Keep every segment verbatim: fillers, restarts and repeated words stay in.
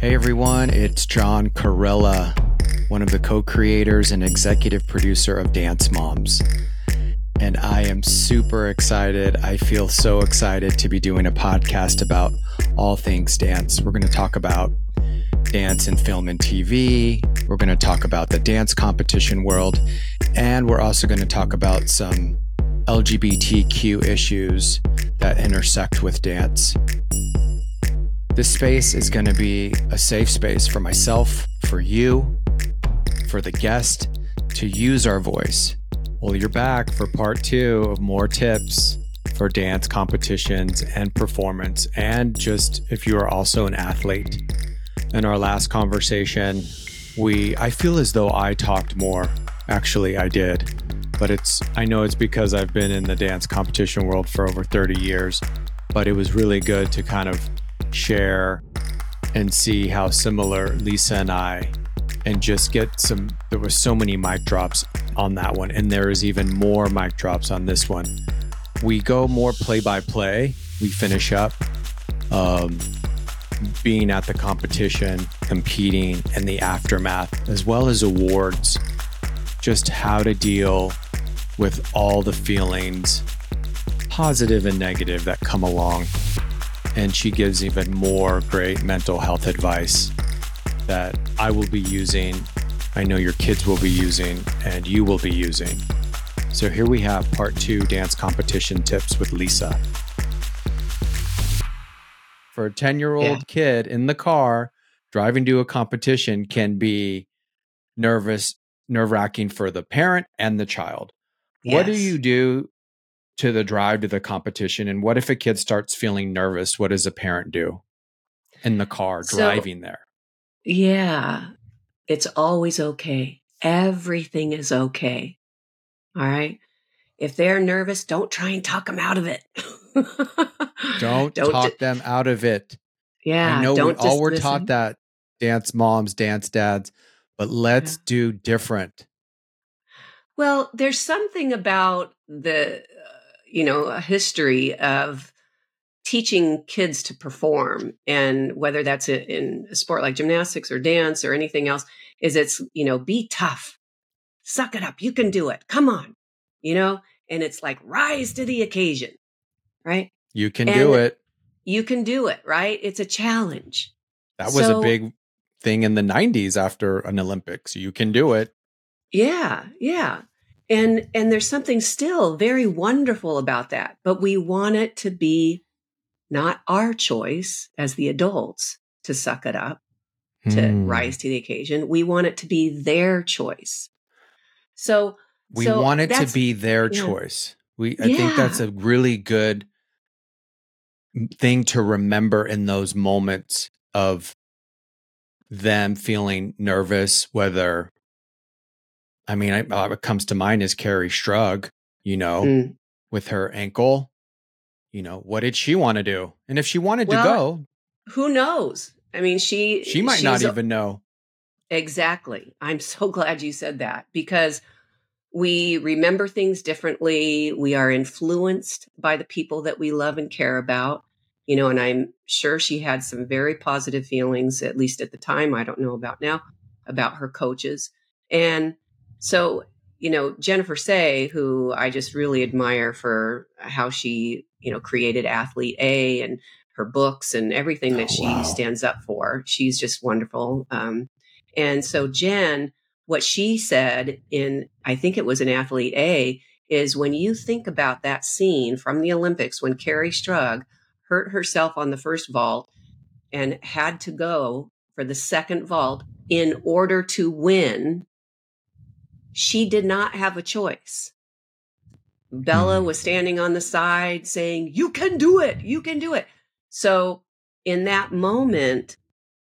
Hey everyone, it's John Carella, one of the co-creators and executive producer of Dance Moms. And I am super excited. I feel so excited to be doing a podcast about all things dance. We're going to talk about dance in film and T V. We're going to talk about the dance competition world. And we're also going to talk about some L G B T Q issues that intersect with dance. This space is going to be a safe space for myself, for you, for the guest to use our voice. Well, you're back for part two of more tips for dance competitions and performance, and just if you are also an athlete. In our last conversation, we I feel as though I talked more. Actually, I did. But it's I know it's because I've been in the dance competition world for over thirty years, but it was really good to kind of share and see how similar Lisa and I, and just get some, there were so many mic drops on that one, and there is even more mic drops on this one. We go more play by play. We finish up um, being at the competition, competing, and the aftermath, as well as awards, just how to deal with all the feelings, positive and negative, that come along. And she gives even more great mental health advice that I will be using, I know your kids will be using, and you will be using. So here we have part two, dance competition tips with Lisa. For a ten-year-old yeah. kid in the car, driving to a competition can be nervous, nerve-wracking for the parent and the child. Yes. What do you do to the drive to the competition? And what if a kid starts feeling nervous? What does a parent do in the car so, driving there? Yeah, it's always okay. Everything is okay. All right. If they're nervous, don't try and talk them out of it. don't, don't talk di- them out of it. Yeah. I know don't we all were listen. taught that, dance moms, dance dads, but let's yeah. do different. Well, there's something about the, uh, you know, a history of teaching kids to perform, and whether that's in a sport like gymnastics or dance or anything else, is it's, you know, be tough, suck it up, you can do it, come on, you know, and it's like rise to the occasion, right? You can and do it. You can do it, right? It's a challenge. That was so, a big thing in the nineties after an Olympics. You can do it. Yeah, yeah. And and there's something still very wonderful about that, but we want it to be not our choice as the adults to suck it up, to hmm. rise to the occasion. We want it to be their choice. So we so want it to be their yeah. choice. We I yeah. think that's a really good thing to remember in those moments of them feeling nervous, whether, I mean, I, what comes to mind is Carrie Strug, you know, mm. with her ankle. You know, what did she want to do? And if she wanted well, to go, who knows? I mean, she she might not even know. Exactly. I'm so glad you said that, because we remember things differently. We are influenced by the people that we love and care about, you know, and I'm sure she had some very positive feelings, at least at the time. I don't know about now, about her coaches. And so, you know, Jennifer Say, who I just really admire for how she, you know, created Athlete A and her books and everything that oh, she wow. stands up for. She's just wonderful. Um, and so Jen, what she said in, I think it was in Athlete A, is when you think about that scene from the Olympics when Carrie Strug hurt herself on the first vault and had to go for the second vault in order to win, she did not have a choice. Bella mm. was standing on the side saying, you can do it, you can do it. So in that moment,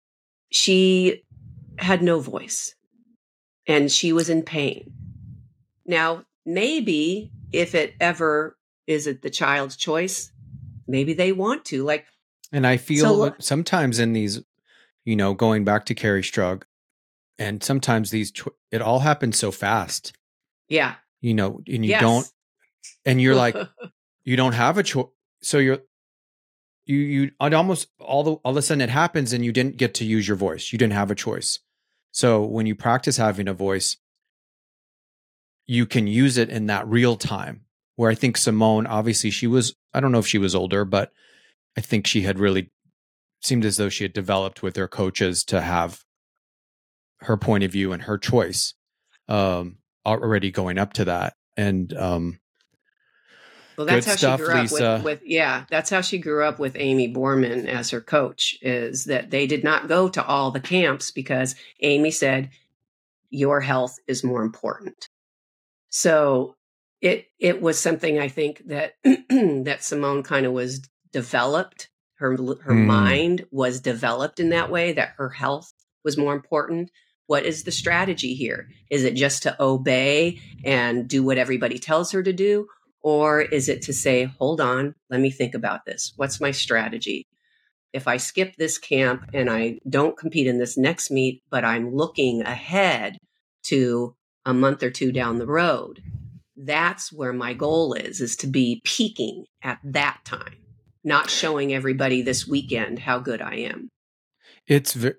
she had no voice. And she was in pain. Now, maybe if it ever is it the child's choice, maybe they want to. Like, and I feel so, sometimes in these, you know, going back to Carrie Strug, and sometimes these, cho- it all happens so fast. Yeah. You know, and you yes. don't, and you're like, you don't have a choice. So you're, you, you, it almost all the, all of a sudden it happens and you didn't get to use your voice. You didn't have a choice. So when you practice having a voice, you can use it in that real time where I think Simone, obviously she was, I don't know if she was older, but I think she had really seemed as though she had developed with her coaches to have her point of view and her choice um, already going up to that. And um, well, that's good how stuff, she grew Lisa. up with, with, yeah, that's how she grew up with Amy Borman as her coach, is that they did not go to all the camps because Amy said, your health is more important. So it, it was something I think that, that Simone kind of was developed. Her, her Mm. mind was developed in that way, that her health was more important. What is the strategy here? Is it just to obey and do what everybody tells her to do? Or is it to say, hold on, let me think about this. What's my strategy? If I skip this camp and I don't compete in this next meet, but I'm looking ahead to a month or two down the road, that's where my goal is, is to be peaking at that time, not showing everybody this weekend how good I am. It's, ve-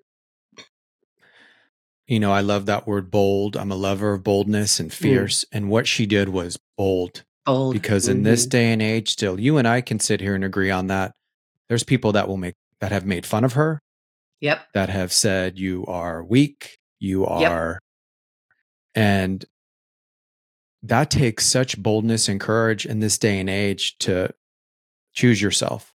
you know, I love that word bold. I'm a lover of boldness and fierce. Mm. And what she did was bold. Bold. Because in mm-hmm. this day and age, still, you and I can sit here and agree on that. There's people that will make, that have made fun of her. Yep. That have said you are weak, you are, yep. And that takes such boldness and courage in this day and age to choose yourself.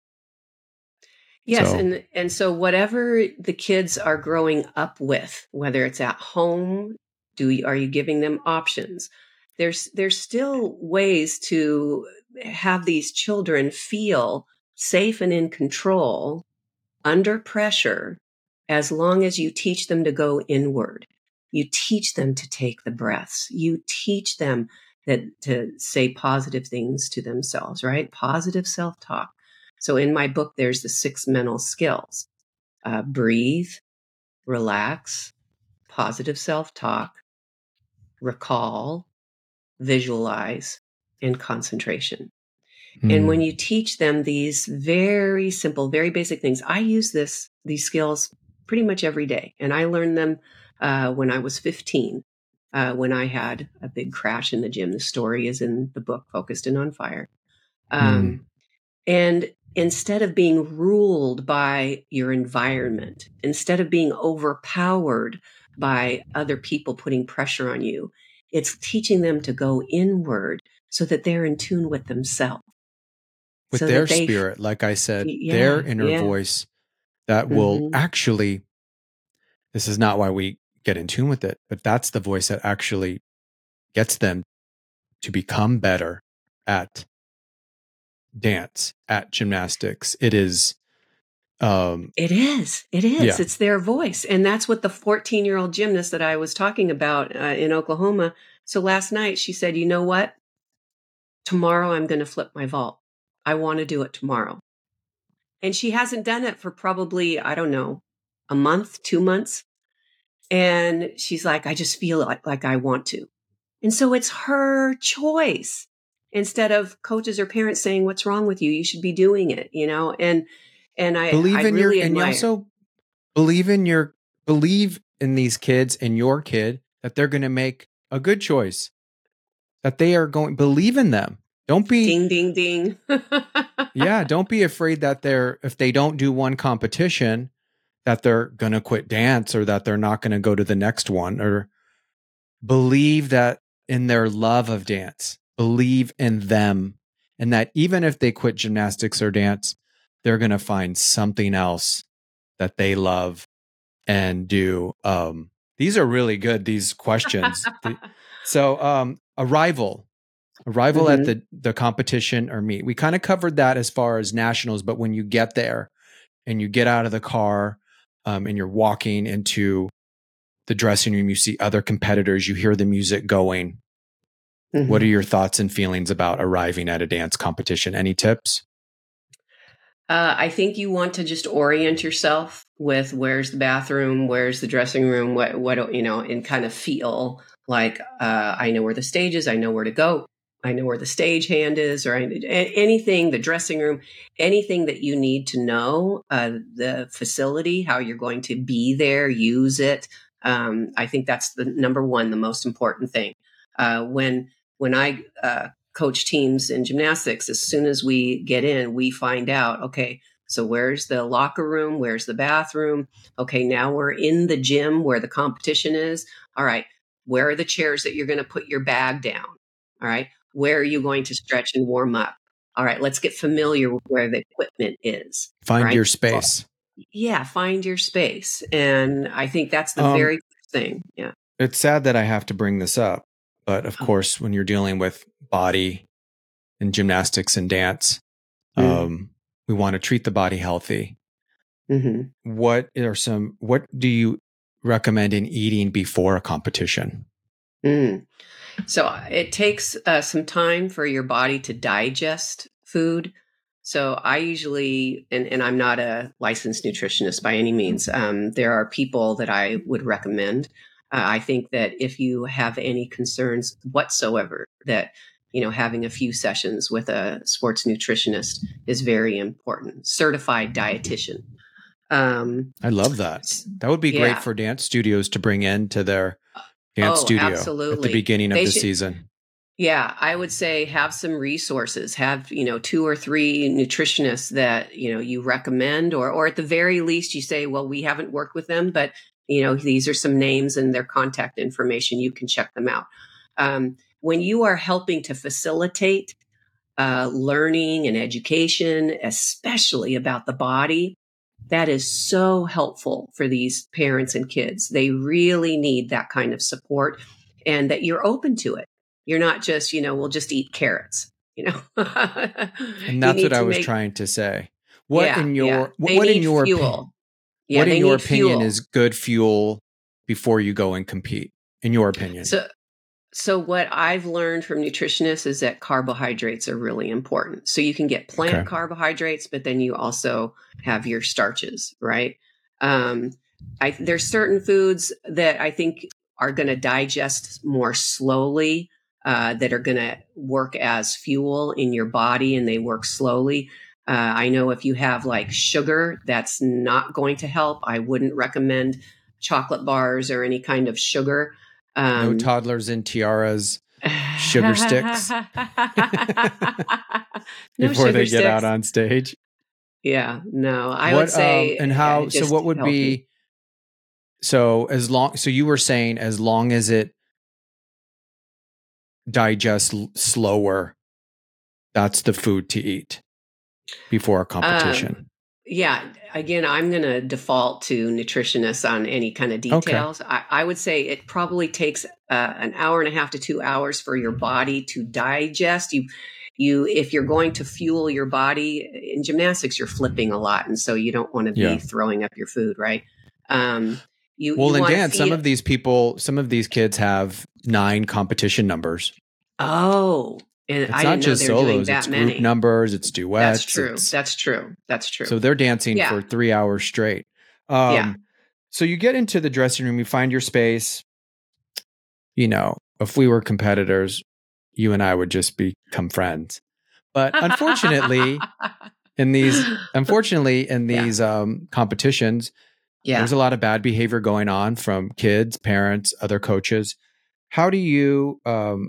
Yes. So, and, and so whatever the kids are growing up with, whether it's at home, do you, are you giving them options? There's, there's still ways to have these children feel safe and in control under pressure, as long as you teach them to go inward. You teach them to take the breaths. You teach them that to say positive things to themselves, right? Positive self-talk. So in my book, there's the six mental skills: uh, breathe, relax, positive self-talk, recall, visualize, and concentration. Mm. And when you teach them these very simple, very basic things, I use this, these skills pretty much every day. And I learned them uh, when I was fifteen, uh, when I had a big crash in the gym. The story is in the book, Focused and on Fire. Um, mm. And instead of being ruled by your environment, instead of being overpowered by other people putting pressure on you, it's teaching them to go inward so that they're in tune with themselves. With so their they, spirit, like I said, yeah, their inner yeah. voice that will mm-hmm. actually, this is not why we get in tune with it, but that's the voice that actually gets them to become better at dance, at gymnastics. It is. Um, it is. It is. Yeah. It's their voice. And that's what the fourteen-year-old gymnast that I was talking about uh, in Oklahoma. So last night she said, you know what? Tomorrow I'm going to flip my vault. I want to do it tomorrow. And she hasn't done it for probably, I don't know, a month, two months. And she's like, I just feel like, like I want to. And so it's her choice, instead of coaches or parents saying, what's wrong with you? You should be doing it, you know? And, and I believe I in really your, and you admire. also believe in your, believe in these kids and your kid that they're going to make a good choice, that they are going, believe in them. Don't be ding, ding, ding. Yeah. Don't be afraid that they're, if they don't do one competition, that they're going to quit dance or that they're not going to go to the next one. Or believe that in their love of dance, believe in them. And that even if they quit gymnastics or dance, they're going to find something else that they love and do. Um, these are really good, these questions. So um, arrival, arrival mm-hmm. at the, the competition or meet. We kind of covered that as far as nationals, but when you get there and you get out of the car um, and you're walking into the dressing room, you see other competitors, you hear the music going. Mm-hmm. What are your thoughts and feelings about arriving at a dance competition? Any tips? Uh, I think you want to just orient yourself with where's the bathroom, where's the dressing room, what, what, you know, and kind of feel like, uh, I know where the stage is, I know where to go. I know where the stagehand is, or I, anything, the dressing room, anything that you need to know, uh, the facility, how you're going to be there, use it. Um, I think that's the number one, the most important thing. Uh, when when I uh, coach teams in gymnastics, as soon as we get in, we find out, okay, so where's the locker room? Where's the bathroom? Okay, now we're in the gym where the competition is. All right, where are the chairs that you're going to put your bag down? All right. Where are you going to stretch and warm up? All right, let's get familiar with where the equipment is. Find right? your space. Yeah, find your space. And I think that's the Um, very first thing. Yeah. It's sad that I have to bring this up, but of Oh. course, when you're dealing with body and gymnastics and dance, Mm. um, we want to treat the body healthy. Mm-hmm. What are some, what do you recommend in eating before a competition? Mm. So it takes uh, some time for your body to digest food. So I usually, and, and I'm not a licensed nutritionist by any means, um, there are people that I would recommend. Uh, I think that if you have any concerns whatsoever, that, you know, having a few sessions with a sports nutritionist is very important. Certified dietitian. Um, I love that. That would be yeah. great for dance studios to bring into their dance Oh, studio absolutely. at the beginning of They the should- season. Yeah, I would say have some resources. Have, you know, two or three nutritionists that, you know, you recommend, or or at the very least you say, well, we haven't worked with them, but, you know, these are some names and their contact information. You can check them out. Um, when you are helping to facilitate uh, learning and education, especially about the body, that is so helpful for these parents and kids. They really need that kind of support, and that you're open to it. You're not just, you know, we'll just eat carrots, you know. And that's what I was make, trying to say. What yeah, in your yeah. what, they what need in your fuel. opinion, Yeah, what in your opinion fuel. is good fuel before you go and compete? In your opinion. So So what I've learned from nutritionists is that carbohydrates are really important. So you can get plant Okay. carbohydrates, but then you also have your starches, right? Um, I, there's certain foods that I think are going to digest more slowly, uh, that are going to work as fuel in your body, and they work slowly. Uh, I know if you have like sugar, that's not going to help. I wouldn't recommend chocolate bars or any kind of sugar. Um, no toddlers in tiaras, sugar sticks no before sugar they get sticks. out on stage. Yeah, no, I what, would say, um, and how? Uh, so what would healthy. be? So as long, so you were saying as long as it digests l- slower, that's the food to eat before a competition. Um, yeah. Again, I'm going to default to nutritionists on any kind of details. Okay. I, I would say it probably takes uh, an hour and a half to two hours for your body to digest. You, you, if you're going to fuel your body in gymnastics, you're flipping a lot, and so you don't want to be yeah. throwing up your food, right? Um, you, well, you in dance, some of these people, some of these kids have nine competition numbers. Oh. And it's I not didn't just know they were doing solos, that it's many. group numbers, it's duets. That's true. It's, That's true. That's true. So they're dancing yeah. for three hours straight. Um, yeah. So you get into the dressing room, you find your space. You know, if we were competitors, you and I would just become friends. But unfortunately, in these, unfortunately, in these yeah. um, competitions, yeah. there's a lot of bad behavior going on from kids, parents, other coaches. How do you, um,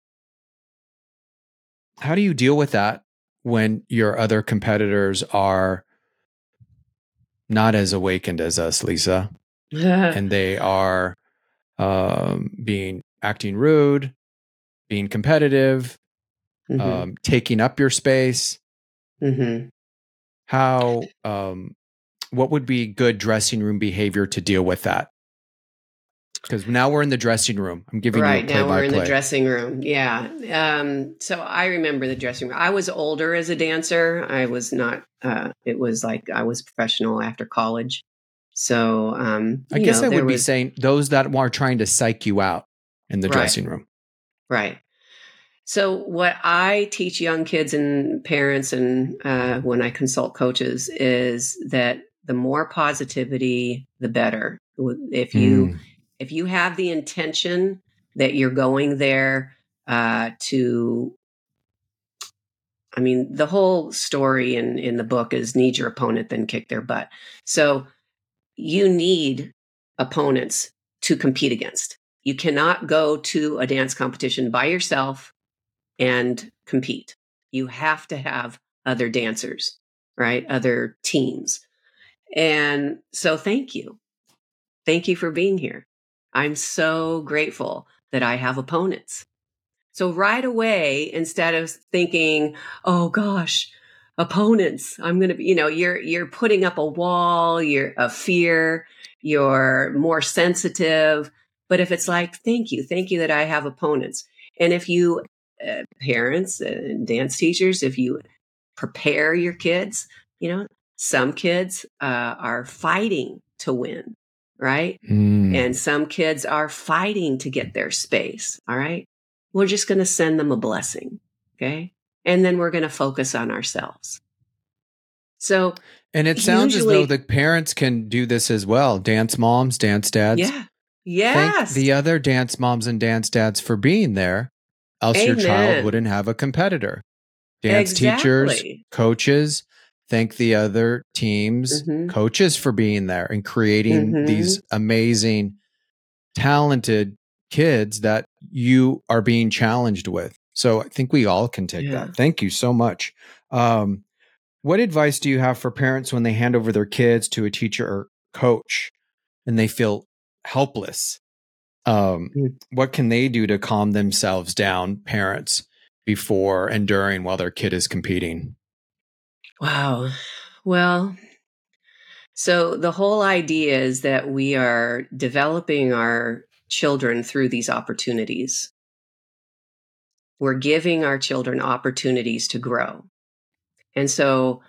how do you deal with that when your other competitors are not as awakened as us, Lisa, and they are um, being acting rude, being competitive, mm-hmm. um, taking up your space? Mm-hmm. How, um, what would be good dressing room behavior to deal with that? Because now we're in the dressing room. I'm giving right, you a play now we're by in play. the dressing room. Yeah. Um, so I remember the dressing room. I was older as a dancer. I was not, uh, it was like I was professional after college. So um, I guess know, I would be was, saying those that are trying to psych you out in the right, dressing room. Right. So what I teach young kids and parents, and uh, when I consult coaches, is that the more positivity, the better. If you mm. if you have the intention that you're going there uh, to, I mean, the whole story in, in the book is need your opponent, then kick their butt. So you need opponents to compete against. You cannot go to a dance competition by yourself and compete. You have to have other dancers, right? Other teams. And so thank you. Thank you for being here. I'm so grateful that I have opponents. So right away, instead of thinking, oh gosh, opponents, I'm going to be, you know, you're, you're putting up a wall, you're a fear, you're more sensitive. But if it's like, thank you, thank you that I have opponents. And if you, uh, parents and dance teachers, if you prepare your kids, you know, some kids uh, are fighting to win, right? Mm. And some kids are fighting to get their space. All right. We're just going to send them a blessing. Okay. And then we're going to focus on ourselves. So, and it sounds usually, as though the parents can do this as well. Dance moms, dance dads. Yeah. Yes. Thank the other dance moms and dance dads for being there. Else Amen. your child wouldn't have a competitor. Dance Exactly. teachers, coaches, thank the other teams, mm-hmm. coaches for being there and creating mm-hmm. these amazing, talented kids that you are being challenged with. So I think we all can take Yeah. that. Thank you so much. Um, what advice do you have for parents when they hand over their kids to a teacher or coach and they feel helpless? Um, Mm. What can they do to calm themselves down, parents, before and during while their kid is competing? Wow. Well, so the whole idea is that we are developing our children through these opportunities. We're giving our children opportunities to grow. And so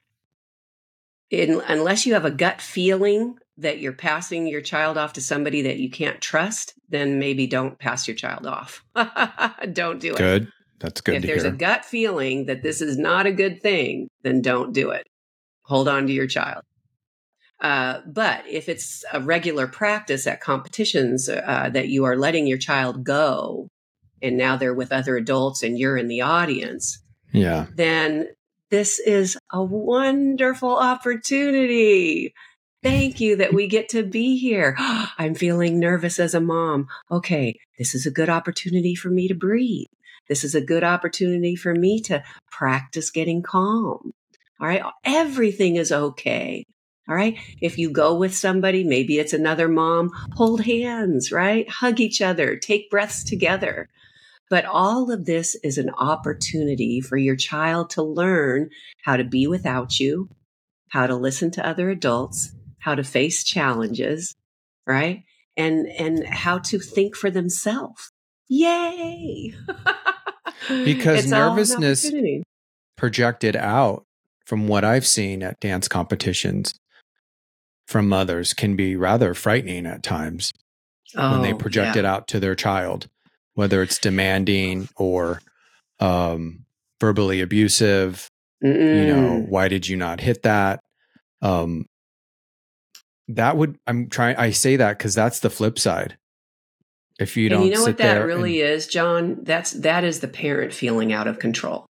in, unless you have a gut feeling that you're passing your child off to somebody that you can't trust, then maybe don't pass your child off. Don't do it. Good. That's good if to there's hear. a gut feeling that this is not a good thing, then don't do it. Hold on to your child. Uh, but if it's a regular practice at competitions uh, that you are letting your child go, and now they're with other adults and you're in the audience, yeah, then this is a wonderful opportunity. Thank you that we get to be here. I'm feeling nervous as a mom. Okay, this is a good opportunity for me to breathe. This is a good opportunity for me to practice getting calm. All right, everything is okay. All right, if you go with somebody, maybe it's another mom, hold hands, right? Hug each other, take breaths together. But all of this is an opportunity for your child to learn how to be without you, how to listen to other adults, how to face challenges, right? And and how to think for themselves. Yay! because It's all an nervousness opportunity. projected out from what I've seen at dance competitions from mothers can be rather frightening at times Oh, when they project yeah. it out to their child, whether it's demanding or um, verbally abusive. Mm-mm. You know, why did you not hit that? Um, that would, I'm trying, I say that because that's the flip side. If you and don't you know sit what that there really and, is, John? That's that is the parent feeling out of control.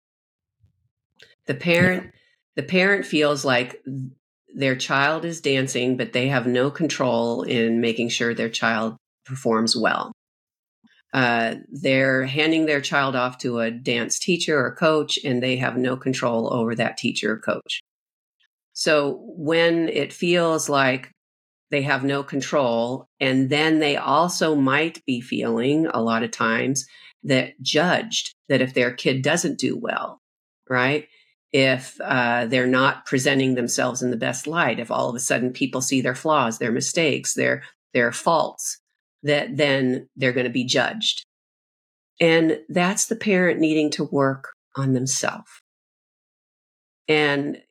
The parent, yeah. the parent feels like their child is dancing, but they have no control in making sure their child performs well. Uh, they're handing their child off to a dance teacher or coach, and they have no control over that teacher or coach. So when it feels like they have no control, and then they also might be feeling a lot of times that judged, that if their kid doesn't do well, right? If uh, they're not presenting themselves in the best light, if all of a sudden people see their flaws, their mistakes, their their faults, that then they're going to be judged. And that's the parent needing to work on themselves. And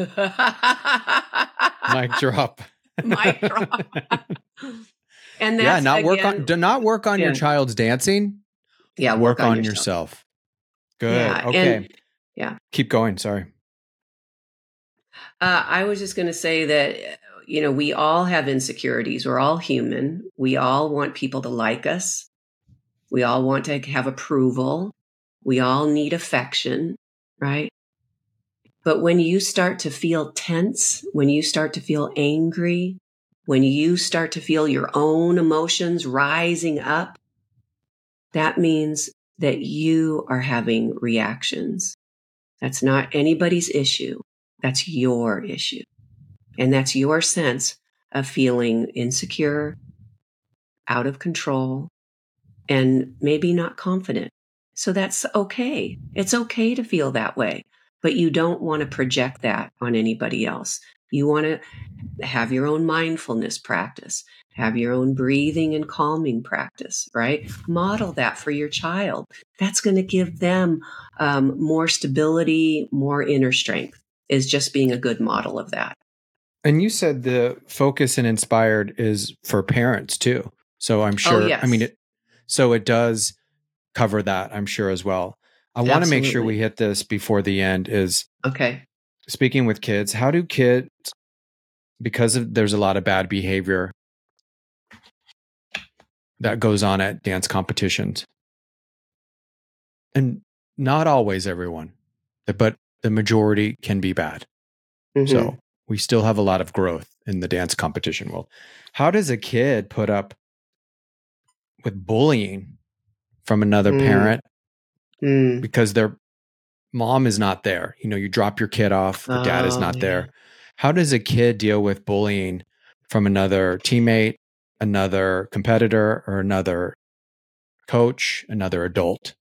mic drop. Mic drop. And that's yeah, not again, work on do not work on yeah. your child's dancing. Yeah, work, work on, on yourself. yourself. Good. Yeah, okay. and, yeah. Keep going. Sorry. Uh, I was just going to say that, you know, we all have insecurities. We're all human. We all want people to like us. We all want to have approval. We all need affection, right? But when you start to feel tense, when you start to feel angry, when you start to feel your own emotions rising up, that means that you are having reactions. That's not anybody's issue. That's your issue. And that's your sense of feeling insecure, out of control, and maybe not confident. So that's okay. It's okay to feel that way, but you don't want to project that on anybody else. You want to have your own mindfulness practice, have your own breathing and calming practice, right? Model that for your child. That's going to give them um, more stability, more inner strength, is just being a good model of that. And you said the focus and inspired is for parents too. So I'm sure, Oh, yes. I mean, it, so it does cover that, I'm sure, as well. I want to make sure we hit this before the end is, okay. Speaking with kids, how do kids, because of, there's a lot of bad behavior that goes on at dance competitions, and not always everyone, but the majority can be bad. Mm-hmm. So we still have a lot of growth in the dance competition world. How does a kid put up with bullying from another mm. parent mm. because their mom is not there? You know, you drop your kid off, the oh, dad is not yeah. there. How does a kid deal with bullying from another teammate, another competitor, or another coach, another adult?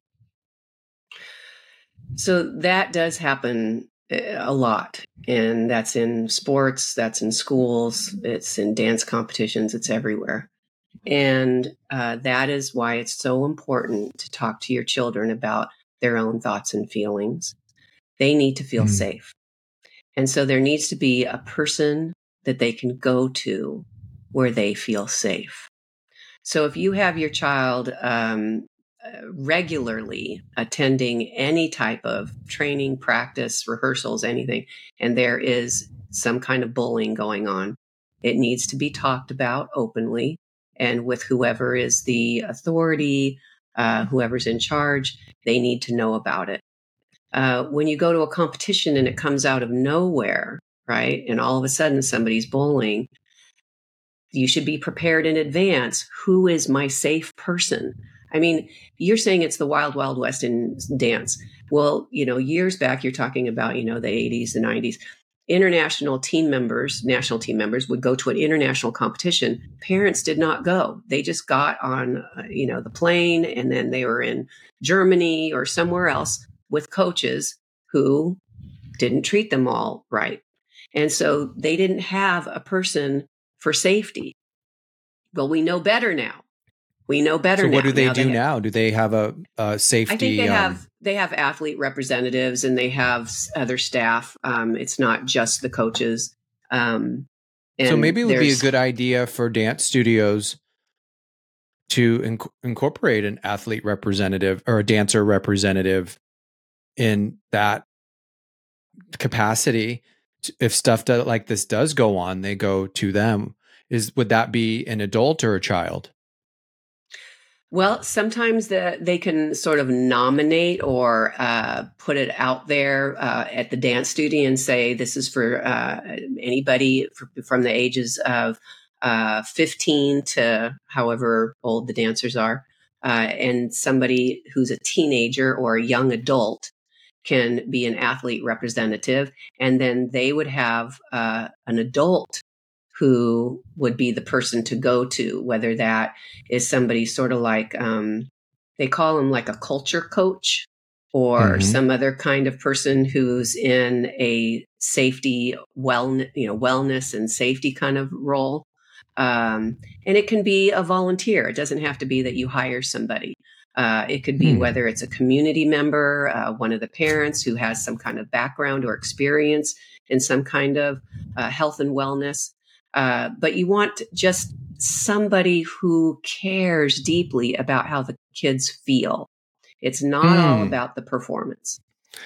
So that does happen a lot. And that's in sports, that's in schools, it's in dance competitions, it's everywhere. And uh, that is why it's so important to talk to your children about their own thoughts and feelings. They need to feel mm. safe. And so there needs to be a person that they can go to where they feel safe. So if you have your child um, regularly attending any type of training, practice, rehearsals, anything, and there is some kind of bullying going on, it needs to be talked about openly and with whoever is the authority, uh, whoever's in charge, they need to know about it. Uh, when you go to a competition and it comes out of nowhere, right, and all of a sudden somebody's bullying, you should be prepared in advance. Who is my safe person? I mean, you're saying it's the wild, wild west in dance. Well, you know, years back, you're talking about, you know, the eighties, the nineties. International team members, national team members would go to an international competition. Parents did not go. They just got on, uh, you know, the plane, and then they were in Germany or somewhere else with coaches who didn't treat them all right. And so they didn't have a person for safety. Well, we know better now. We know better now. So what now. do they now do they have, now? Do they have a, a safety? I think they um, have they have athlete representatives and they have other staff. Um, it's not just the coaches. Um, and so maybe it would be a good idea for dance studios to inc- incorporate an athlete representative or a dancer representative in that capacity. If stuff that, like this does go on, they go to them. Is would that be an adult or a child? Well, sometimes the, they can sort of nominate or uh, put it out there uh, at the dance studio and say, this is for uh, anybody for, from the ages of uh, fifteen to however old the dancers are. Uh, and somebody who's a teenager or a young adult can be an athlete representative. And then they would have uh, an adult who would be the person to go to, whether that is somebody sort of like, um, they call him like a culture coach or mm-hmm. some other kind of person who's in a safety, wellness, you know, wellness and safety kind of role. Um, and it can be a volunteer. It doesn't have to be that you hire somebody. Uh, it could be hmm. whether it's a community member, uh, one of the parents who has some kind of background or experience in some kind of uh, health and wellness. Uh, but you want just somebody who cares deeply about how the kids feel. It's not mm. all about the performance.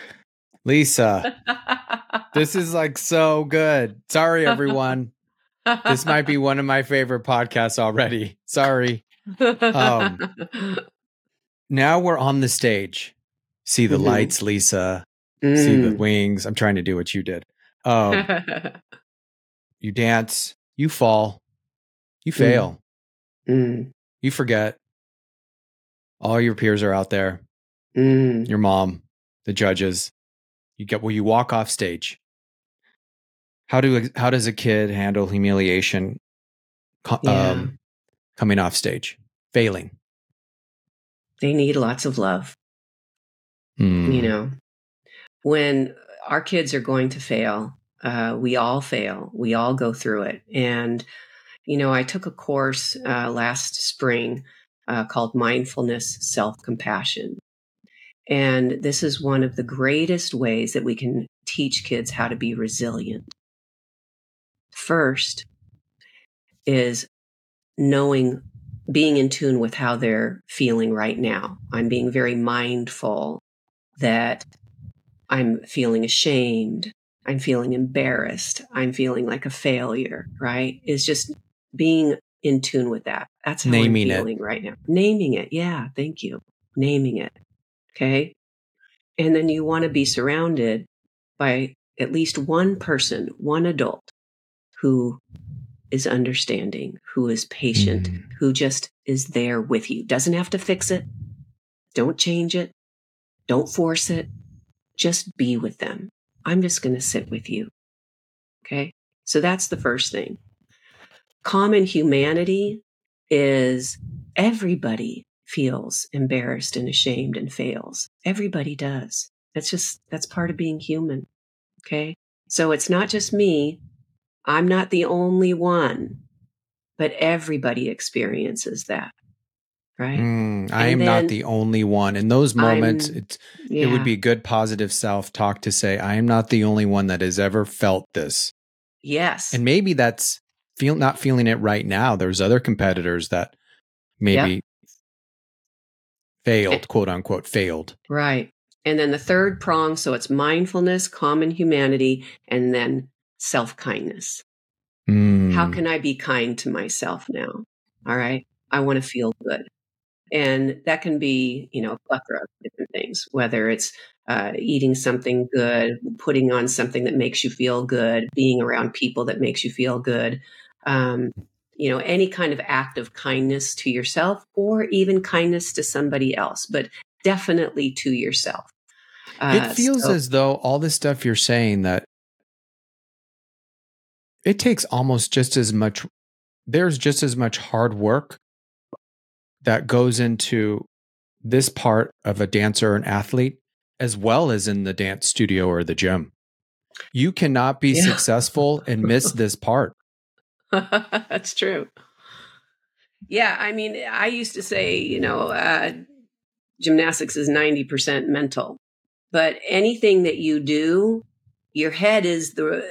Lisa, this is like so good. Sorry, everyone. This might be one of my favorite podcasts already. Sorry. Um, now we're on the stage. See the Mhm. lights, Lisa. See the Mm. wings. I'm trying to do what you did. Um, you dance, you fall, you fail, Mm. you forget. All your peers are out there. Mm. Your mom, the judges. You get well. You walk off stage. How do how does a kid handle humiliation? co- Yeah. Um, coming off stage, failing. They need lots of love. Hmm. You know, when our kids are going to fail, uh, we all fail. We all go through it. And, you know, I took a course uh, last spring uh, called Mindfulness Self-Compassion. And this is one of the greatest ways that we can teach kids how to be resilient. First is knowing, being in tune with how they're feeling right now. I'm being very mindful that I'm feeling ashamed. I'm feeling embarrassed. I'm feeling like a failure, right? Is just being in tune with that. That's how I'm Naming it. feeling right now. Naming it. Yeah. Thank you. Naming it. Okay. And then you want to be surrounded by at least one person, one adult who is understanding, who is patient, Mm. who just is there with you. Doesn't have to fix it. Don't change it. Don't force it. Just be with them. I'm just going to sit with you. Okay. So that's the first thing. Common humanity is everybody feels embarrassed and ashamed and fails. Everybody does. That's just, that's part of being human. Okay. So it's not just me. I'm not the only one, but everybody experiences that. Right. Mm, I And am not then the only one. In those moments, I'm, it's it would yeah, be good positive self-talk to say, I am not the only one that has ever felt this. yes. And maybe that's feel not feeling it right now. There's other competitors that maybe Yep. failed, quote unquote, failed. Right. And then the third prong, so it's mindfulness, common humanity, and then self-kindness. Mm. How can I be kind to myself now? All right. I want to feel good. And that can be, you know, a plethora of different things, whether it's uh, eating something good, putting on something that makes you feel good, being around people that makes you feel good. Um, you know, any kind of act of kindness to yourself or even kindness to somebody else, but definitely to yourself. It Uh, feels so, as though all the stuff you're saying that it takes almost just as much, there's just as much hard work that goes into this part of a dancer or an athlete as well as in the dance studio or the gym. You cannot be yeah, successful and miss this part. that's true. Yeah. I mean, I used to say, you know, uh, gymnastics is ninety percent mental, but anything that you do, your head is the,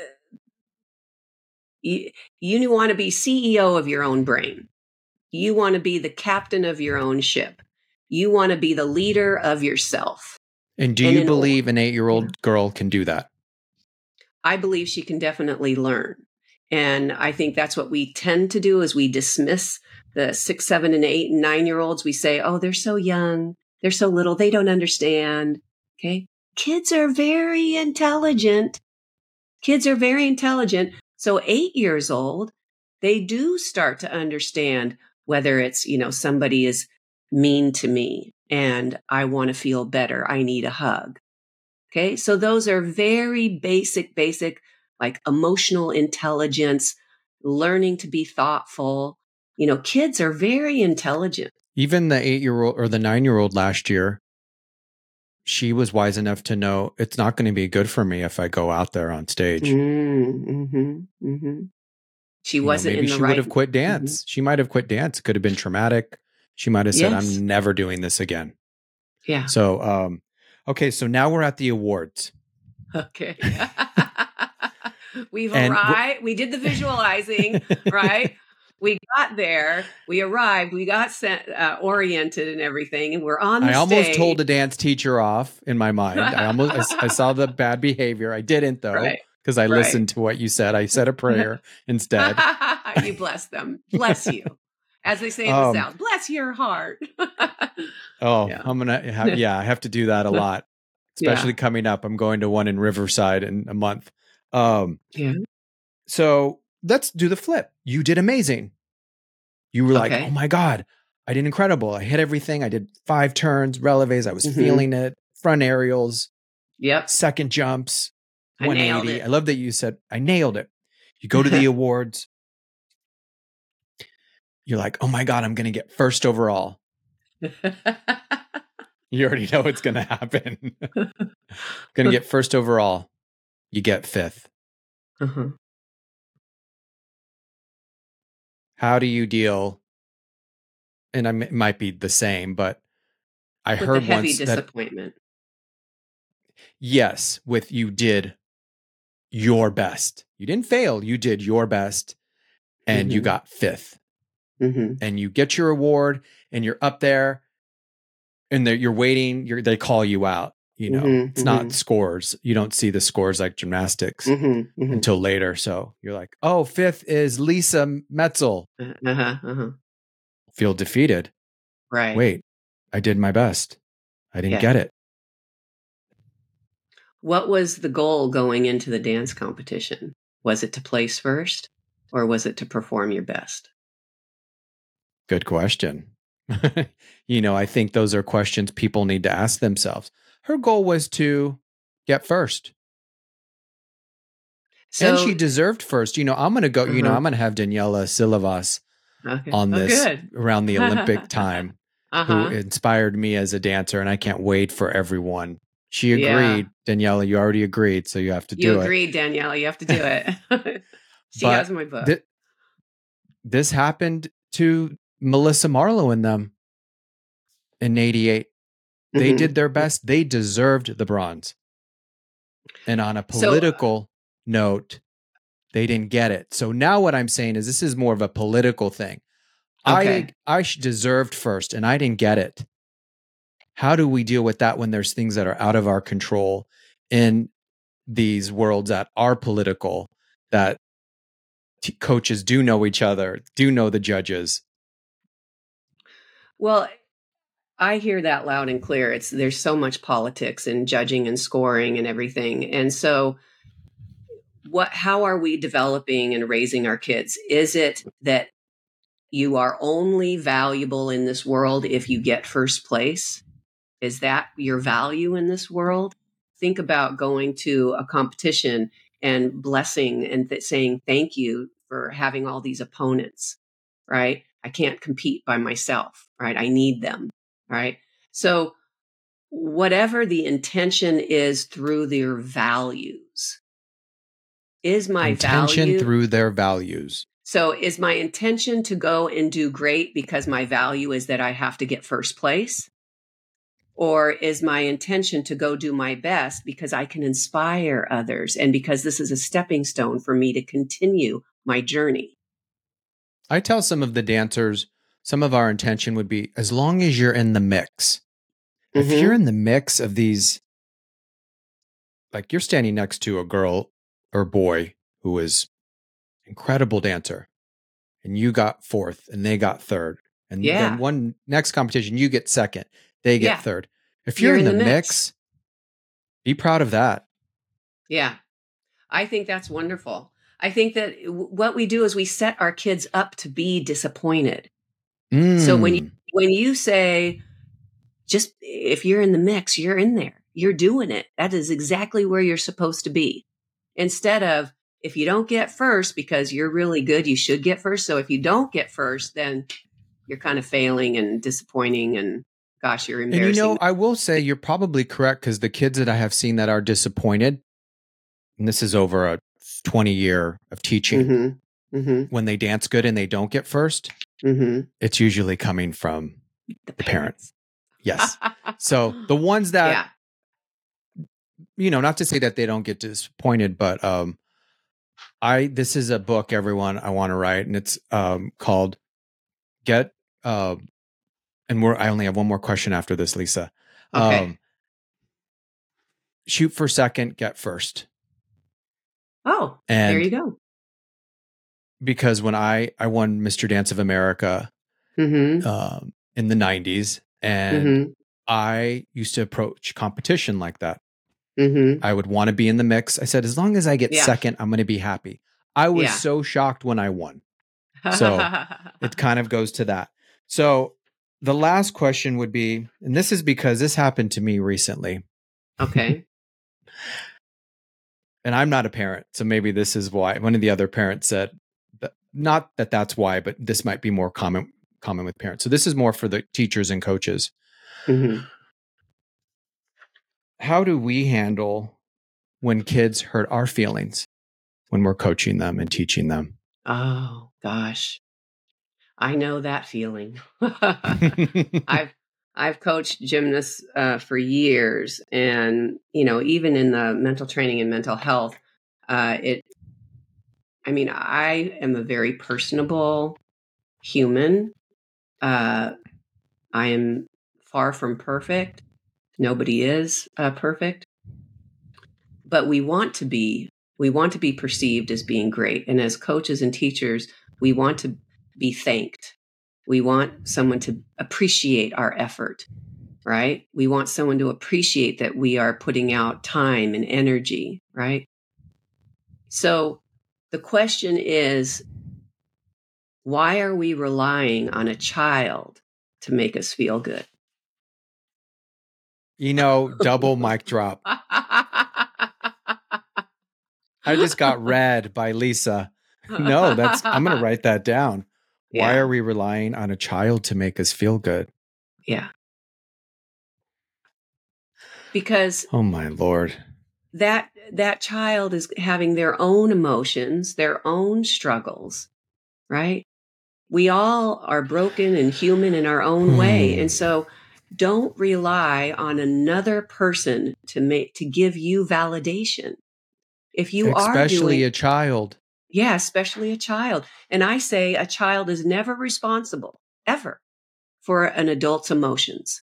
you, you want to be C E O of your own brain. You want to be the captain of your own ship. You want to be the leader of yourself. And do And you in, believe an yeah, eight-year-old girl can do that? I believe she can definitely learn. And I think that's what we tend to do is we dismiss the six, seven, and eight and nine year olds. We say, oh, they're so young. They're so little. They don't understand. Okay. Kids are very intelligent. Kids are very intelligent. So eight years old, they do start to understand whether it's, you know, somebody is mean to me and I want to feel better. I need a hug. Okay. So those are very basic, basic, like emotional intelligence, learning to be thoughtful. You know, kids are very intelligent. Even the eight-year-old or the nine-year-old last year, she was wise enough to know it's not going to be good for me if I go out there on stage. Mm-hmm, mm-hmm. She You know, wasn't maybe in the she would right. have quit dance. Mm-hmm. She might have quit dance. It could have been traumatic. She might have said, Yes. I'm never doing this again. Yeah. So, um, okay. So now we're at the awards. Okay. We've And w- arrived. We did the visualizing, right? We got there. We arrived. We got sent, uh, oriented and everything, and we're on the I almost stage. told the dance teacher off in my mind. I almost, I, I saw the bad behavior. I didn't though, Right. because I Right. listened to what you said. I said a prayer instead. You bless them. Bless you. As they say in the Um, South, bless your heart. oh, Yeah. I'm gonna have, yeah, I have to do that a lot, especially Yeah. coming up. I'm going to one in Riverside in a month. Um, Yeah. so let's do the flip. You did amazing. You were like, oh Okay. my God, I did incredible. I hit everything. I did five turns, releves. I was Mhm. feeling it. Front aerials, Yep. second jumps, I nailed one eighty. I it. love that you said, I nailed it. You go to the awards. You're like, oh my God, I'm going to get first overall. You already know it's going to happen. Going to get first overall. You get fifth. Uh-huh. How do you deal? And I m- it might be the same, but I With the heard heavy once that, disappointment. yes, with you did your best. You didn't fail. You did your best and you Mhm. got fifth. Mhm. And you get your award and you're up there and they're- you're waiting. You're, they call you out. You know, Mhm. it's not Mhm. scores. You don't see the scores like gymnastics Mhm. Mhm. until later. So you're like, oh, fifth is Lisa Metzel. Uh-huh. Uh-huh. Feel defeated. Right. Wait, I did my best. I didn't Yeah. get it. What was the goal going into the dance competition? Was it to place first or was it to perform your best? Good question. You know, I think those are questions people need to ask themselves. Her goal was to get first. And So, she deserved first. You know, I'm going to go, you know, uh-huh. I'm going to have Daniela Silavas Okay. on Oh, this good. around the Olympic time, who Uh-huh. inspired me as a dancer. And I can't wait for everyone. She Yeah. agreed. Daniela, you already agreed. So you have to You do it. agreed, Danielle. You have to do it. She has But my book. th- this happened to Melissa Marlowe and them in eighty-eight. They Mhm. did their best. They deserved the bronze. And on a So, political note, they didn't get it. So now what I'm saying is this is more of a political thing. I okay. I deserved first and I didn't get it. How do we deal with that when there's things that are out of our control in these worlds that are political, that t- coaches do know each other, do know the judges? Well, I hear that loud and clear. It's there's so much politics and judging and scoring and everything. And so what how are we developing and raising our kids? Is it that you are only valuable in this world if you get first place? Is that your value in this world? Think about going to a competition and blessing and th- saying thank you for having all these opponents, right? I can't compete by myself, right? I need them, right? So, whatever the intention is through their values, is my Intention value through their values. so is my intention to go and do great because my value is that I have to get first place? Or is my intention to go do my best because I can inspire others and because this is a stepping stone for me to continue my journey? I tell some of the dancers, some of our intention would be as long as you're in the mix. If you're Mm-hmm. in the mix of these, like you're standing next to a girl or boy who is incredible dancer and you got fourth and they got third. And then Yeah. one next competition, you get second, they get Yeah. third. If you're You're in in the the mix. mix, be proud of that. Yeah. I think that's wonderful. I think that w- what we do is we set our kids up to be disappointed. Mm. So when you when you say just if you're in the mix, you're in there. You're doing it. That is exactly where you're supposed to be. Instead of if you don't get first because you're really good, you should get first. So if you don't get first, then you're kind of failing and disappointing and gosh, you're And you embarrassing. know, I will say you're probably correct because the kids that I have seen that are disappointed, and this is over a twenty year of teaching, Mm-hmm. Mm-hmm. when they dance good and they don't get first, Mm-hmm. it's usually coming from The the parent. parents. Yes. So the ones that, Yeah. you know, not to say that they don't get disappointed, but um, I this is a book, everyone, I want to write, and it's um called Get. Uh, and we're I only have one more question after this, Lisa. Okay. Um, shoot for second, get first. Oh, And there you go. because when I I won Mister Dance of America, Mm-hmm. um, in the nineties. And Mm-hmm. I used to approach competition like that. Mm-hmm. I would want to be in the mix. I said, as long as I get Yeah. second, I'm going to be happy. I was Yeah. so shocked when I won. So it kind of goes to that. So the last question would be, and this is because this happened to me recently. Okay. And I'm not a parent. So maybe this is why. One of the other parents said, that, not that that's why, but this might be more common common with parents. So this is more for the teachers and coaches. Mm-hmm. How do we handle when kids hurt our feelings when we're coaching them and teaching them? Oh gosh, I know that feeling. I've I've coached gymnasts uh, for years, and you know, even in the mental training and mental health, uh, it. I mean, I am a very personable human. Uh, I am far from perfect. Nobody is uh, perfect, but we want to be. We want to be perceived as being great, and as coaches and teachers, we want to be thanked. We want someone to appreciate our effort, right? We want someone to appreciate that we are putting out time and energy, right? So the question is, why are we relying on a child to make us feel good? You know, double mic drop. I just got read by Lisa. No, that's, I'm going to write that down. Why Yeah. are we relying on a child to make us feel good? Yeah. Because Oh my Lord. that that child is having their own emotions, their own struggles, right? We all are broken and human in our own way. And so don't rely on another person to make to give you validation. If you are Especially doing a child. Yeah, especially a child. And I say a child is never responsible, ever, for an adult's emotions.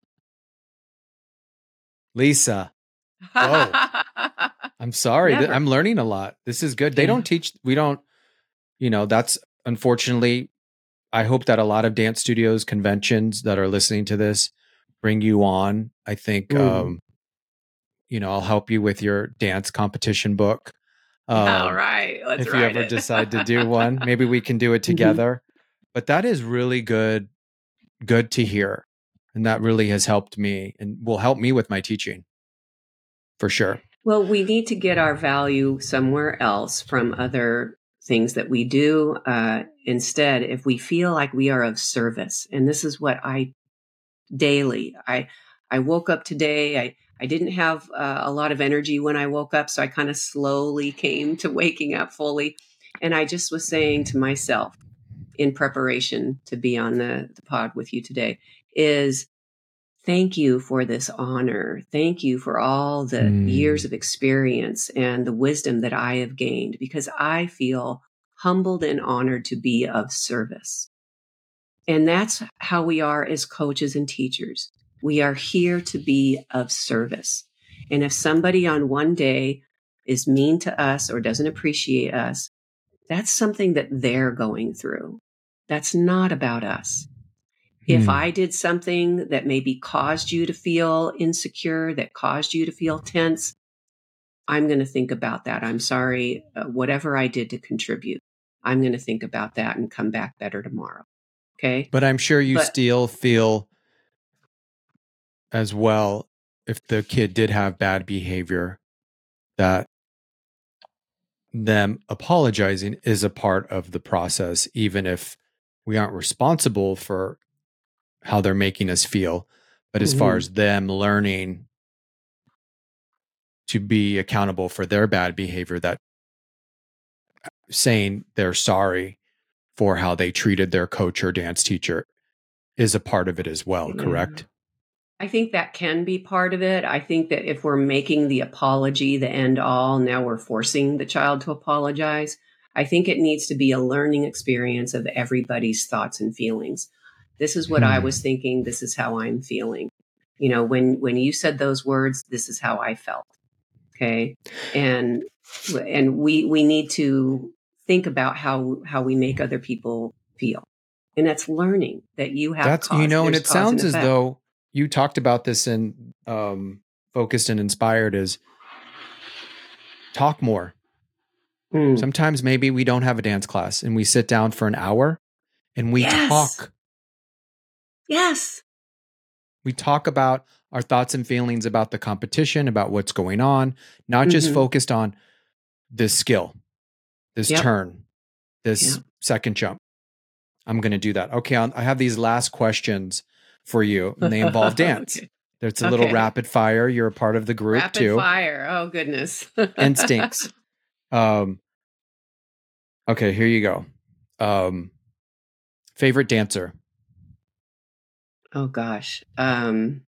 Lisa. Whoa. I'm sorry. Never. I'm learning a lot. This is good. They Yeah. don't teach, we don't, you know, that's unfortunately, I hope that a lot of dance studios, conventions that are listening to this bring you on. I think, Mm. um, you know, I'll help you with your dance competition book. Um, All right. Let's if you write ever it. decide to do one, maybe we can do it Mhm. together. But that is really good, good to hear. And that really has helped me and will help me with my teaching for sure. Well, we need to get our value somewhere else from other things that we do. Uh, instead, if we feel like we are of service, and this is what I daily, I, I woke up today. I, I didn't have uh, a lot of energy when I woke up, so I kind of slowly came to waking up fully. And I just was saying to myself in preparation to be on the, the pod with you today is, thank you for this honor. Thank you for all the Mm. years of experience and the wisdom that I have gained, because I feel humbled and honored to be of service. And that's how we are as coaches and teachers. We are here to be of service. And if somebody on one day is mean to us or doesn't appreciate us, that's something that they're going through. That's not about us. If Hmm. I did something that maybe caused you to feel insecure, that caused you to feel tense, I'm going to think about that. I'm sorry, uh, whatever I did to contribute. I'm going to think about that and come back better tomorrow. Okay. But I'm sure you But still feel as well, if the kid did have bad behavior, that them apologizing is a part of the process, even if we aren't responsible for how they're making us feel. But as far Mhm. as them learning to be accountable for their bad behavior, that saying they're sorry for how they treated their coach or dance teacher is a part of it as well, Yeah. correct? I think that can be part of it. I think that if we're making the apology the end all, now we're forcing the child to apologize. I think it needs to be a learning experience of everybody's thoughts and feelings. This is what I Hmm. was thinking. This is how I'm feeling. You know, when when you said those words, this is how I felt. Okay, and and we we need to think about how how we make other people feel. And that's learning that you have That's, you cause. know, and There's it cause and sounds as effect. though you talked about this in um, Focused and Inspired is talk more. Mm. Sometimes maybe we don't have a dance class and we sit down for an hour and we Yes. talk. Yes. We talk about our thoughts and feelings about the competition, about what's going on, not just Mm-hmm. focused on this skill, this Yep. turn, this Yep. second jump. I'm going to do that. Okay, I'll, I have these last questions for you, and they involve dance. Okay. There's a little Okay. rapid fire. You're a part of the group Rapid too. fire. Oh, goodness. Instincts. Um, okay, here you go. Um, favorite dancer? Oh, gosh. Um,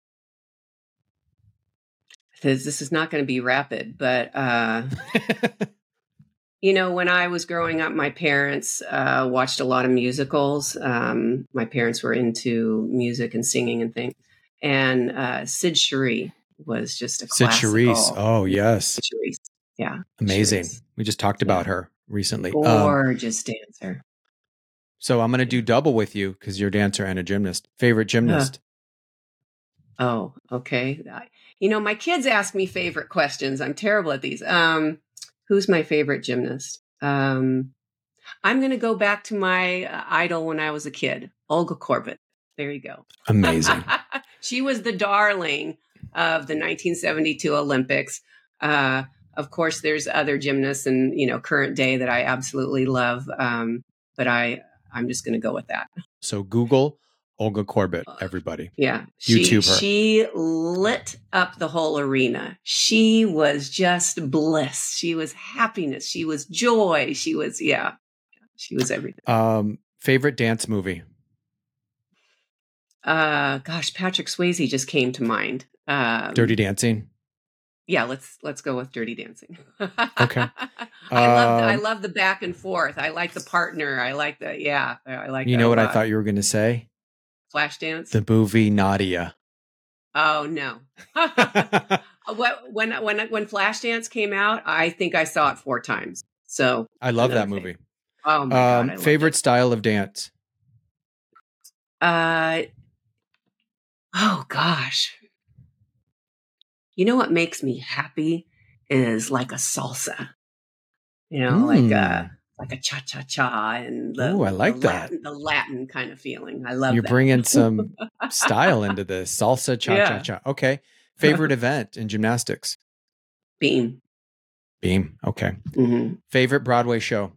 this, this is not going to be rapid, but, uh, you know, when I was growing up, my parents uh, watched a lot of musicals. Um, my parents were into music and singing and things. And uh, Sid Cherie was just a Sid Charisse. classical. Oh, yes. Charisse. Yeah. Amazing. Charisse. We just talked Yeah. about her recently. Um, Gorgeous dancer. so I'm going to do double with you because you're a dancer and a gymnast. Favorite gymnast? Oh, okay. I- You know, my kids ask me favorite questions. I'm terrible at these. Um, who's my favorite gymnast? Um, I'm going to go back to my uh, idol when I was a kid, Olga Korbut. There you go. Amazing. She was the darling of the nineteen seventy-two Olympics. Uh, of course, there's other gymnasts and, you know, current day that I absolutely love. Um, but I, I'm just going to go with that. So Google Olga Korbut, everybody. Yeah, she YouTube her. she lit up the whole arena. She was just bliss. She was happiness. She was joy. She was yeah, she was everything. Um, favorite dance movie? Uh, gosh, Patrick Swayze just came to mind. Um, Dirty Dancing. Yeah, let's let's go with Dirty Dancing. Okay. I love the, I Um, love the back and forth. I like the partner. I like the yeah. I like You that know a what I lot. thought you were going to say? Flashdance. The movie Nadia. Oh no. What when when when Flashdance came out, I think I saw it four times. So I love that another thing. movie. Oh my god, Um, I loved favorite it. style of dance? Uh oh gosh. You know what makes me happy is like a salsa. You know, like a Mm. like a cha cha cha and the Ooh, I like the that. Latin the Latin kind of feeling. I love You're that. bringing some style into this. Salsa, cha, cha, Yeah. cha. Okay. Favorite event in gymnastics? Beam. Beam. Okay. hmm Favorite Broadway show?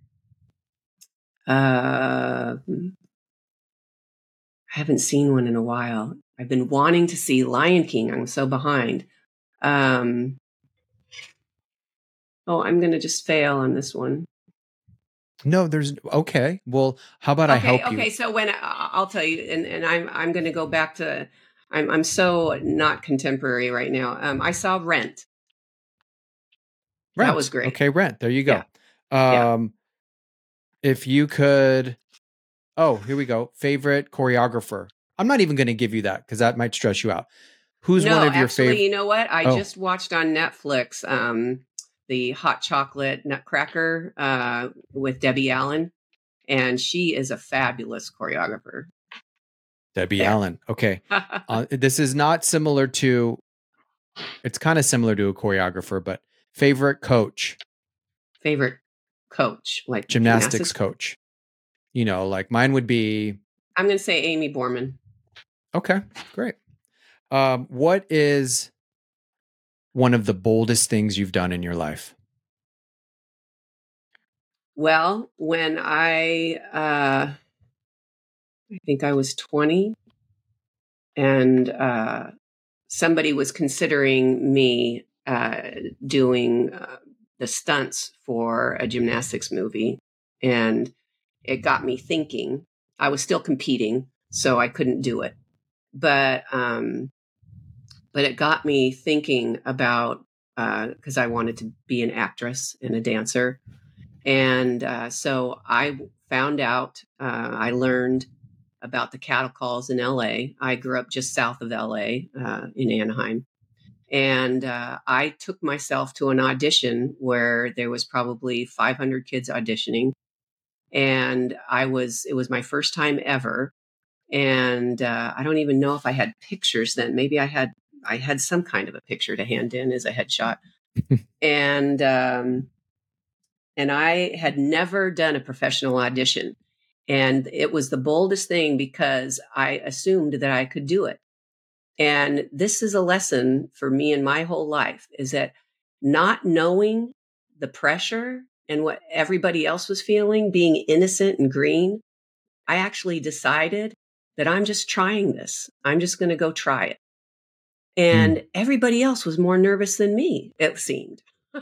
Uh, I haven't seen one in a while. I've been wanting to see Lion King. I'm so behind. Um, oh, I'm going to just fail on this one. No, there's okay. Well, how about I Okay, help okay. you? So when I- I'll tell you, and, and I'm I'm going to go back to. I'm I'm so not contemporary right now. Um, I saw Rent. Rent. That was great. Okay, Rent. There you go. Yeah. Um, if you could, oh, here we go. Favorite choreographer. I'm not even going to give you that because that might stress you out. Who's No, one of your actually, favorite? you know what? I Oh. just watched on Netflix um, the Hot Chocolate Nutcracker uh, with Debbie Allen, and she is a fabulous choreographer. Debbie Yeah. Allen. Okay. Uh, this is not similar to, it's kind of similar to a choreographer, but favorite coach, Favorite coach, like gymnastics, gymnastics coach. You know, like mine would be. I'm going to say Amy Borman. Okay, great. Um, what is one of the boldest things you've done in your life? Well, when I, uh, I think I was twenty, and uh, somebody was considering me uh, doing uh, the stunts for a gymnastics movie, and it got me thinking. I was still competing, so I couldn't do it, but um, but it got me thinking about because uh, I wanted to be an actress and a dancer. And uh, so I found out, uh, I learned about the cattle calls in L A. I grew up just south of L A uh, in Anaheim. And uh, I took myself to an audition where there was probably five hundred kids auditioning. And I was, it was my first time ever. And uh, I don't even know if I had pictures then. Maybe I had, I had some kind of a picture to hand in as a headshot. and, um, and I had never done a professional audition. And it was the boldest thing because I assumed that I could do it. And this is a lesson for me in my whole life, is that not knowing the pressure and what everybody else was feeling, being innocent and green, I actually decided that I'm just trying this. I'm just going to go try it. And mm. everybody else was more nervous than me, it seemed.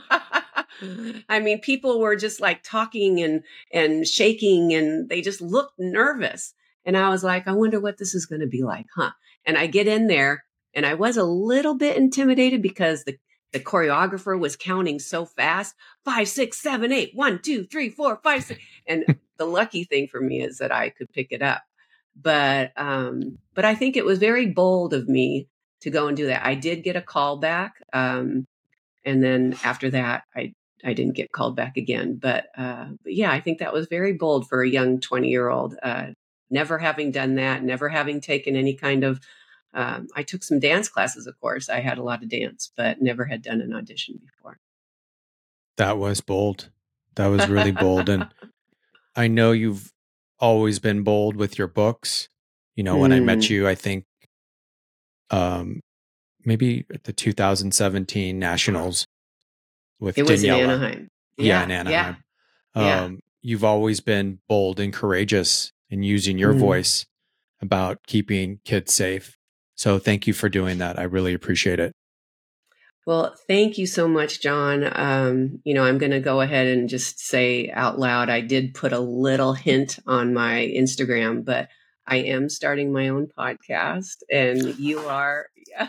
I mean, people were just like talking and, and shaking, and they just looked nervous. And I was like, I wonder what this is going to be like, huh? And I get in there, and I was a little bit intimidated because the, the choreographer was counting so fast. Five, six, seven, eight, one, two, three, four, five, six. And the lucky thing for me is that I could pick it up. But, um, but I think it was very bold of me to go and do that. I did get a call back. Um, and then after that, I, I didn't get called back again. But, uh, but yeah, I think that was very bold for a young twenty year old, uh, never having done that, never having taken any kind of, um, I took some dance classes, of course. I had a lot of dance, but never had done an audition before. That was bold. That was really bold. And I know you've always been bold with your books. You know, when mm. I met you, I think, um, maybe at the two thousand seventeen Nationals with it was Daniela. in Anaheim. Yeah, yeah in Anaheim. Yeah. Um, yeah. You've always been bold and courageous in using your mm. voice about keeping kids safe. So thank you for doing that. I really appreciate it. Well, thank you so much, John. Um, you know, I'm going to go ahead and just say out loud, I did put a little hint on my Instagram, but I am starting my own podcast, and you are.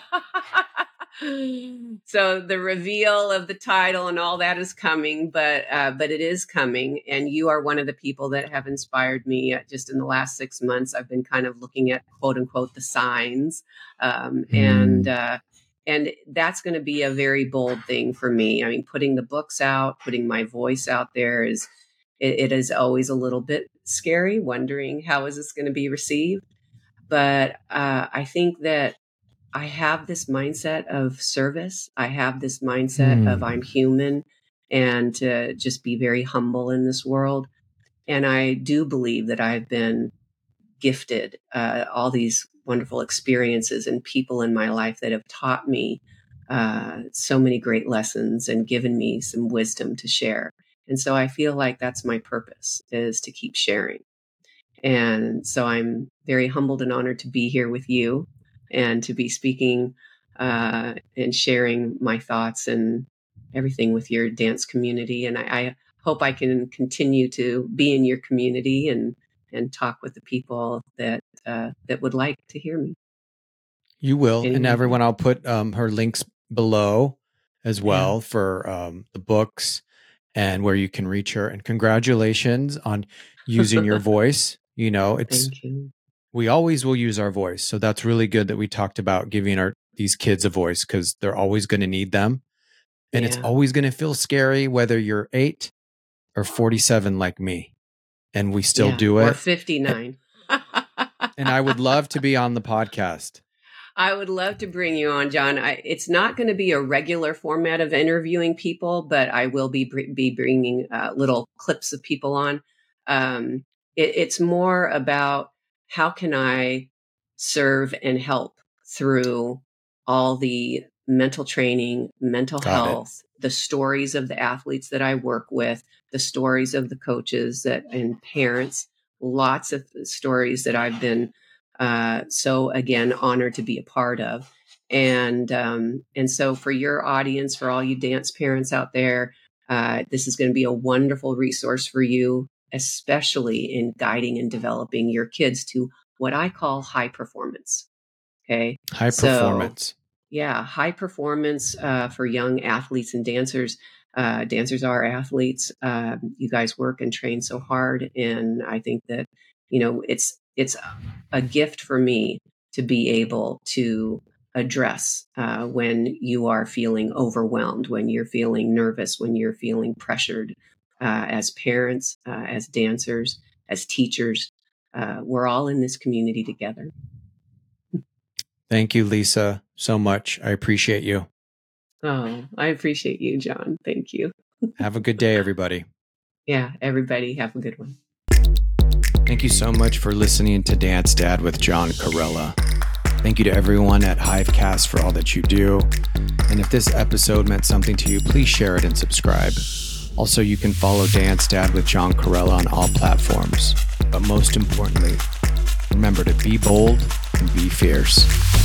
So the reveal of the title and all that is coming, but uh, but it is coming, and you are one of the people that have inspired me. Uh, just in the last six months, I've been kind of looking at quote unquote the signs, um, mm. and uh, and that's going to be a very bold thing for me. I mean, putting the books out, putting my voice out there is it, it is always a little bit scary, wondering how is this going to be received. But uh, I think that I have this mindset of service. I have this mindset mm. of I'm human, and to just be very humble in this world. And I do believe that I've been gifted uh, all these wonderful experiences and people in my life that have taught me uh, so many great lessons and given me some wisdom to share. And so I feel like that's my purpose, is to keep sharing. And so I'm very humbled and honored to be here with you and to be speaking uh, and sharing my thoughts and everything with your dance community. And I, I hope I can continue to be in your community and and talk with the people that uh, that would like to hear me. You will. Anyway. And everyone, I'll put um, her links below as well yeah. for um, the books and where you can reach her. And congratulations on using your voice. You know, it's Thank you. We always will use our voice. So that's really good that we talked about giving our these kids a voice, because they're always going to need them. And yeah. it's always going to feel scary, whether you're eight or forty-seven like me. And we still yeah, do it. Or fifty-nine. And I would love to be on the podcast. I would love to bring you on, John. I, it's not going to be a regular format of interviewing people, but I will be be bringing uh, little clips of people on. Um, it, it's more about how can I serve and help through all the mental training, mental Got health, it. the stories of the athletes that I work with, the stories of the coaches that and parents, lots of stories that I've been uh, so again, honored to be a part of. And, um, and so for your audience, for all you dance parents out there, uh, this is going to be a wonderful resource for you, especially in guiding and developing your kids to what I call high performance. Okay. High so, performance. Yeah. High performance, uh, for young athletes and dancers. Uh, dancers are athletes. Uh, you guys work and train so hard. And I think that, you know, it's, it's a gift for me to be able to address uh, when you are feeling overwhelmed, when you're feeling nervous, when you're feeling pressured, uh, as parents, uh, as dancers, as teachers. Uh, we're all in this community together. Thank you, Lisa, so much. I appreciate you. Oh, I appreciate you, John. Thank you. Have a good day, everybody. Yeah, everybody have a good one. Thank you so much for listening to Dance Dad with John Carella. Thank you to everyone at Hivecast for all that you do. And if this episode meant something to you, please share it and subscribe. Also, you can follow Dance Dad with John Carella on all platforms. But most importantly, remember to be bold and be fierce.